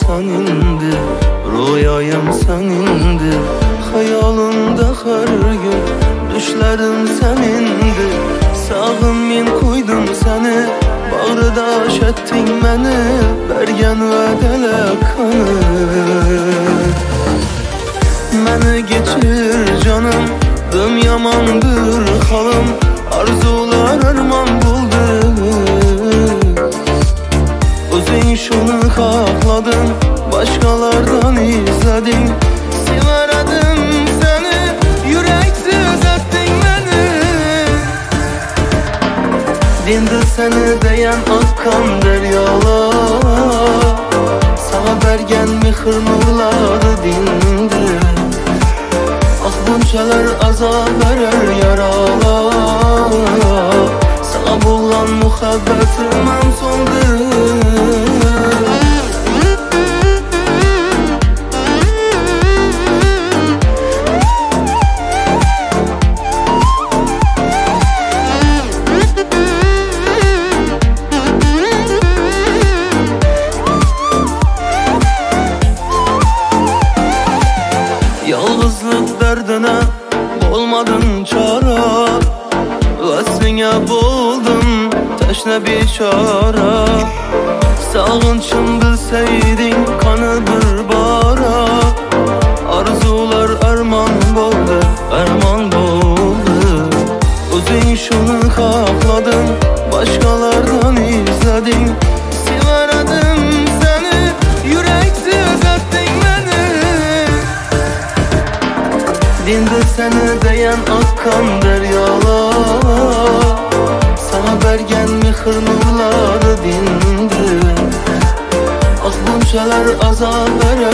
senindi, rüyayım senindi. Hayalımda her gün düşlerim senindi. Sağım men koydum seni, bağrıda ettin beni, bergen vedele kanı. Məni geçir canım, dım yamandır halım, arzular arman buldu. Özün şunu hakladın, başkalardan izledin. Severedim seni, yüreksiz ettin beni. Dindi seni deyen akkan deryalar, sana bergen mihir nurları dindi. Bunçalar azab verer yaralar, sana bulan muhabbetim en sondur. Yalnızlık derdine olmadın çara, Vasfine buldum teşne biçara. Sağınçım bilseydin kanı bir bara, arzular arman boldu, arman boldu. Özün şunu hakladın, başkalardan izledin. Severedim seni, yüreksiz ettin beni. Dindi seni deyen akkan deryalar, sana bergen mihir nurları dindi. Ah bunçalar azab verer